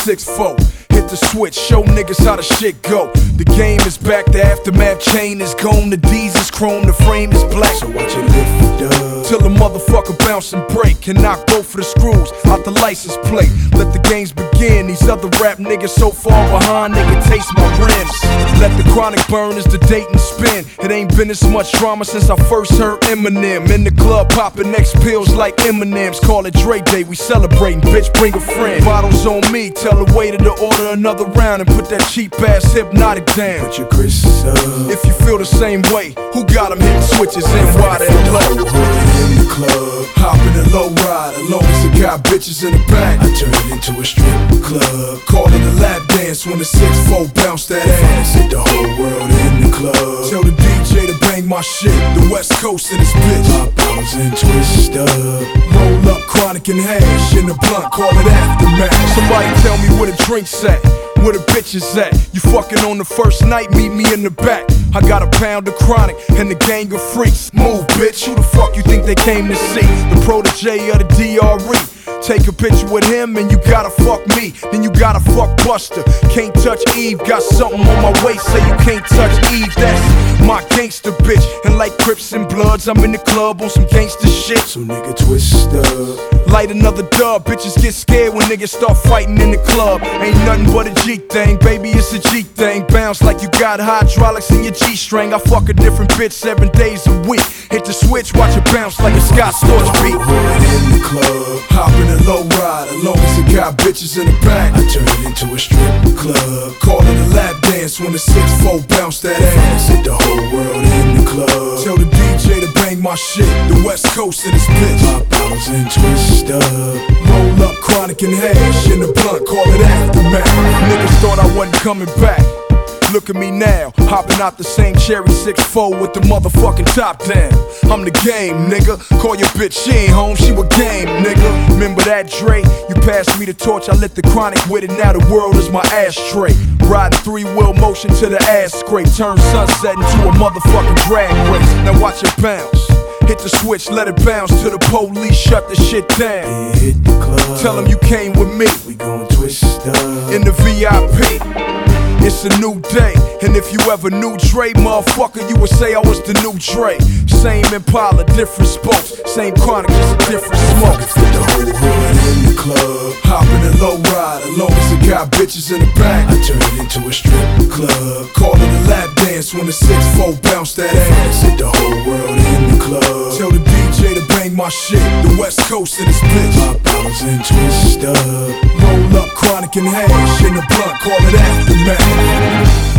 6-4. Hit the switch, show niggas how the shit go. The game is back, the aftermath chain is gone. The D's is chrome, the frame is black. So watch it lift up till the motherfucker bounce and break and knock both of the screws out the license plate. Let the games begin. These other rap niggas so far behind, they can taste my rims. Let the chronic burn as the date and spin. It ain't been this much drama since I first heard Eminem. In the club popping X pills like M&M's. Call it Dre Day, we celebrating, bitch, bring a friend. Bottles on me, tell the waiter to order another round and put that cheap ass Hypnotic down. Put your Chris up. If you feel the same way, who got them hitting switches in wide and low? In the club, Hop in a low ride, as long as it got bitches in the back. I turn it into a strip club. Call it a lap dance when the 6-4 bounce that ass. Hit the whole world in the club. Tell the DJ to bang my shit, the West Coast in this bitch. Pop bottles and twist up. Roll up chronic and hash in the blunt, call it aftermath. Somebody tell me where the drinks at, where the bitches at. You fucking on the first night, meet me in the back. I got a pound of chronic and the gang of freaks. Move, bitch, who the fuck you think they came to see? The protege of the DRE. Take a picture with him and you gotta fuck me. Then you gotta fuck Buster. Can't touch Eve, got something on my waist, say you can't touch Eve. That's my gangster bitch. And like Crips and Bloods, I'm in the club on some gangster shit. So nigga twist up. Light another dub, bitches get scared when niggas start fighting in the club. Ain't nothing but a G thing, baby, it's a G thing. Bounce like you got hydraulics in your G-string. I fuck a different bitch 7 days a week. Hit the switch, watch it bounce like a Scott Storch beat. In the club, Hop in a low ride, as long as it got bitches in the back. I turn it into a strip club. Call it a lap dance when the 6-4 bounce that ass. Hit the whole world in the club. Tell the DJ to bang my shit, the West Coast in this bitch. Pop bottles and twist up. Roll up chronic and hash in the blunt, call it aftermath. Niggas thought I wasn't coming back. Look at me now, hopping out the same cherry 6-4 with the motherfucking top down. I'm the game, nigga. Call your bitch, she ain't home, she with game, nigga. Remember that, Dre? You passed me the torch, I lit the chronic with it. Now the world is my ashtray. Riding 3-wheel motion to the ass scrape. Turn sunset into a motherfucking drag race. Now watch it bounce. Hit the switch, let it bounce till the police shut the shit down. Yeah, hit the club. Tell them you came with me. We gon' twist up. In the VIP. It's a new day, and if you ever knew Dre, motherfucker, you would say I was the new Dre. Same Impala, different spokes. Same chronic, just a different smoke. Fit the whole hood in the club. Hop in a low ride, as long as it got bitches in the back. I turn it into a strip club. Call it a lap dance when the 6-4 bounce that ass. Hit the whole world in the club. Tell the DJ to bang my shit, the West Coast in this bitch. Pop bottles and twist up. Roll up chronic and hash in the blunt, call it aftermath.